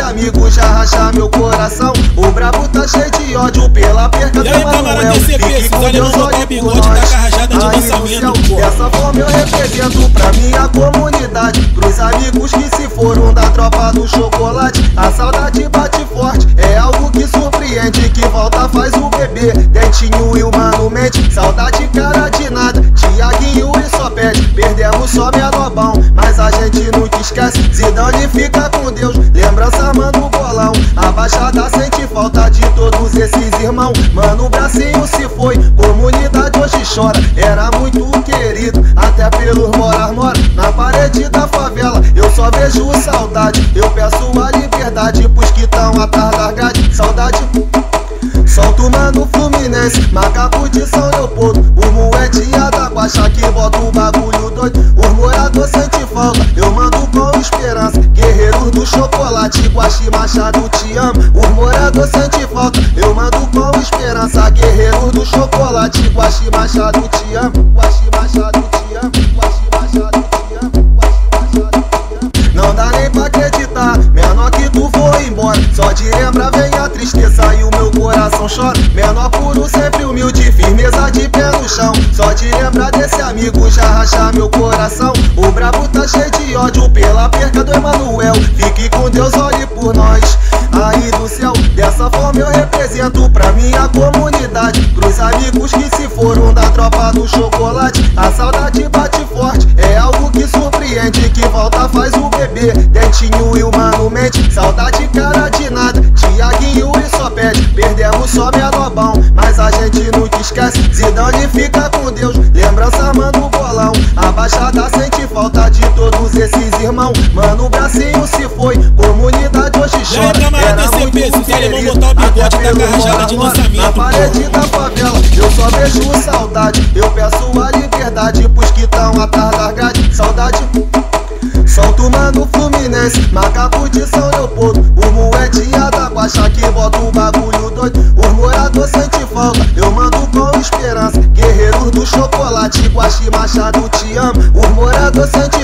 amigo já racha meu coração. O brabo tá cheio de ódio pela perca do Manuel. Fique com Deus, olhe por nós. Aí no céu, dessa forma eu represento pra minha comunidade, pros amigos que se foram da tropa do chocolate. A saudade bate forte, é algo que surpreende, que volta faz o bebê. Dentinho e o Mano mente, saudade cara de nada. Tiaguinho e só pede, perdemos só Menobão, mas a gente nunca esquece. Zidane fica com Deus, lembrança mano bolão. A Baixada sente falta de todos esses irmãos. Mano, o bracinho se foi, comunidade hoje chora. Era muito querido, até pelos morar na parede da favela. Eu só vejo saudade, eu peço a liberdade pros que tão atrás da grade. Saudade, solta o Mano Fluminense, macaco de São Leopoldo. O moedinha da Guaxa que bota o bagulho doido. Os moradores sente falta, eu mando com esperança. Guerreiros do chocolate, Guaxi Machado te amo. Os moradores sente falta, eu mando com esperança. Guerreiros do chocolate, Guaxi Machado te amo. Guaxi Machado te amo. Guaxi Machado te amo. Guaxi Machado te amo. Não dá nem pra acreditar, menor que tu foi embora. Só de lembrar vem a tristeza e o meu coração chora. Menor puro, sempre humilde, firmeza de pé no chão. Só de lembrar desse amigo já racha meu coração. O brabo tá cheio de ódio pela perca do Emanuel. Fique com Deus, olhe por nós. Aí do céu, dessa forma eu represento pra minha comunidade, pros amigos que se foram da tropa do chocolate. A saudade bate forte, é algo que surpreende, que volta faz o bebê. Dentinho e o Mano mente, saudade cara de nada. Tiaguinho e só pede, perdemos só Menobão, mas a gente nunca esquece. Zidane fica com Deus, lembrança mano bolão. A Baixada sente falta de todos esses irmãos. Mano, o bracinho se foi, comunidade hoje chora. Era muito querido, até pelo morar na parede da favela. Eu só vejo saudade, eu peço a liberdade pros que tão atrás da grade. Saudade, solta o Mano Fluminense, macaco de São Leopoldo. O moedinha da Guaxa que bota o bagulho doido. Os moradores sente falta, eu mando com esperança. Guerreiros do chocolate, Guaxi Machado te amo. Os moradores sente